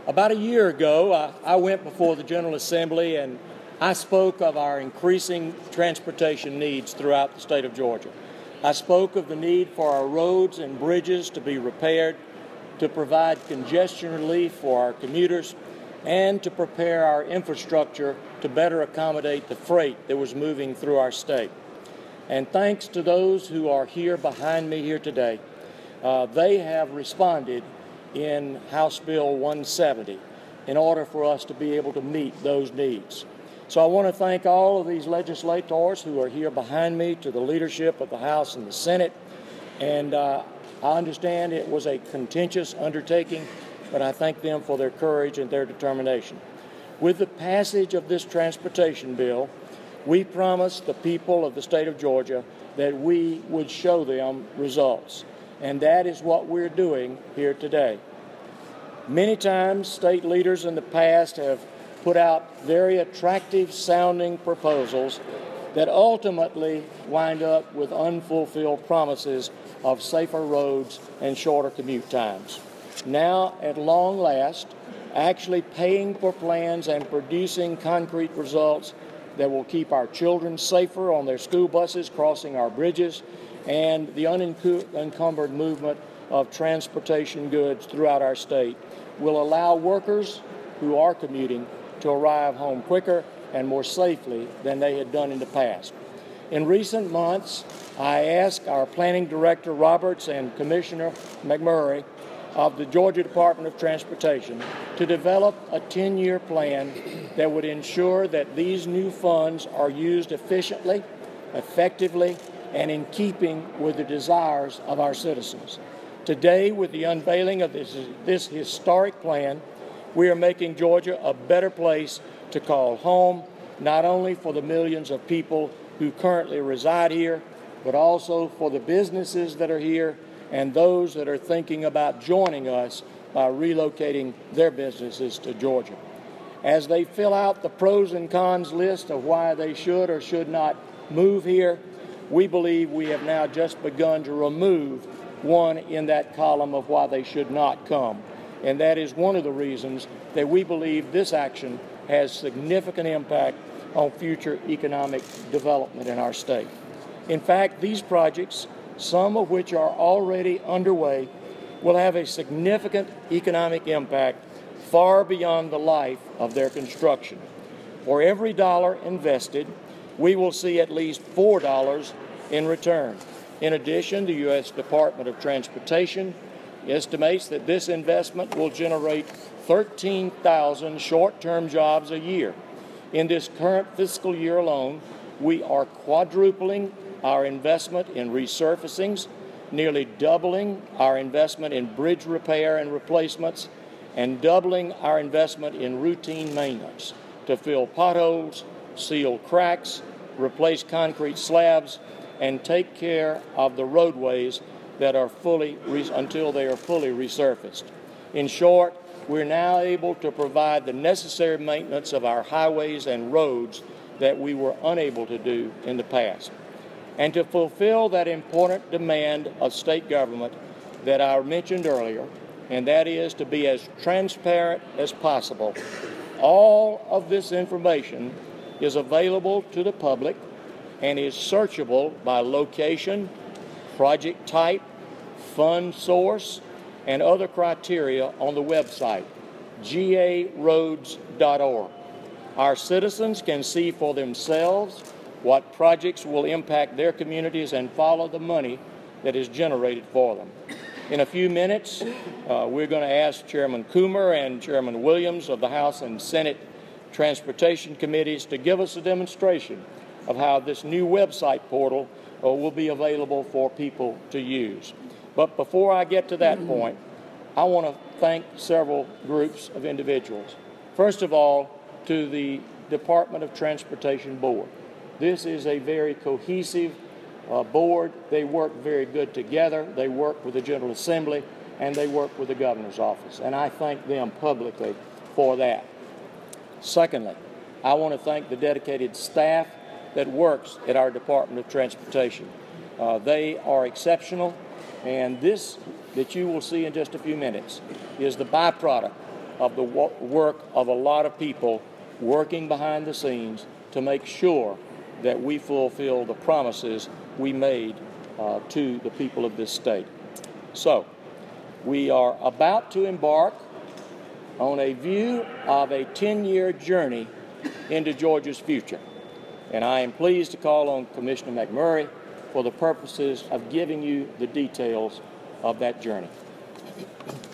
About a year ago, I went before the General Assembly and I spoke of our increasing transportation needs throughout the state of Georgia. I spoke of the need for our roads and bridges to be repaired, to provide congestion relief for our commuters, and to prepare our infrastructure to better accommodate the freight that was moving through our state. And thanks to those who are here behind me here today, they have responded in House Bill 170 in order for us to be able to meet those needs. So I want to thank all of these legislators who are here behind me, to the leadership of the House and the Senate. And I understand it was a contentious undertaking, but I thank them for their courage and their determination. With the passage of this transportation bill, we promised the people of the state of Georgia that we would show them results. And that is what we're doing here today. Many times, state leaders in the past have put out very attractive sounding proposals that ultimately wind up with unfulfilled promises of safer roads and shorter commute times. Now, at long last, actually paying for plans and producing concrete results that will keep our children safer on their school buses crossing our bridges, and the unencumbered movement of transportation goods throughout our state will allow workers who are commuting to arrive home quicker and more safely than they had done in the past. In recent months, I asked our Planning Director Roberts and Commissioner McMurray of the Georgia Department of Transportation to develop a 10-year plan that would ensure that these new funds are used efficiently, effectively, and in keeping with the desires of our citizens. Today, with the unveiling of this historic plan, we are making Georgia a better place to call home, not only for the millions of people who currently reside here, but also for the businesses that are here and those that are thinking about joining us by relocating their businesses to Georgia. As they fill out the pros and cons list of why they should or should not move here, we believe we have now just begun to remove one in that column of why they should not come. And that is one of the reasons that we believe this action has significant impact on future economic development in our state. In fact, these projects, some of which are already underway, will have a significant economic impact far beyond the life of their construction. For every dollar invested, we will see at least $4 in return. In addition, the U.S. Department of Transportation estimates that this investment will generate 13,000 short-term jobs a year. In this current fiscal year alone, we are quadrupling our investment in resurfacings, nearly doubling our investment in bridge repair and replacements, and doubling our investment in routine maintenance to fill potholes, seal cracks, replace concrete slabs, and take care of the roadways that are until they are fully resurfaced. In short, we're now able to provide the necessary maintenance of our highways and roads that we were unable to do in the past. And to fulfill that important demand of state government that I mentioned earlier, and that is to be as transparent as possible, all of this information is available to the public and is searchable by location, project type, fund source, and other criteria on the website, garoads.org. Our citizens can see for themselves what projects will impact their communities and follow the money that is generated for them. In a few minutes, we're going to ask Chairman Coomer and Chairman Williams of the House and Senate Transportation Committees to give us a demonstration of how this new website portal will be available for people to use. But before I get to that point, I want to thank several groups of individuals. First of all, to the Department of Transportation Board. This is a very cohesive board. They work very good together. They work with the General Assembly, and they work with the Governor's Office. And I thank them publicly for that. Secondly, I want to thank the dedicated staff that works at our Department of Transportation. They are exceptional, and this that you will see in just a few minutes is the byproduct of the work of a lot of people working behind the scenes to make sure that we fulfill the promises we made to the people of this state. So, we are about to embark on a view of a 10-year journey into Georgia's future. And I am pleased to call on Commissioner McMurray for the purposes of giving you the details of that journey.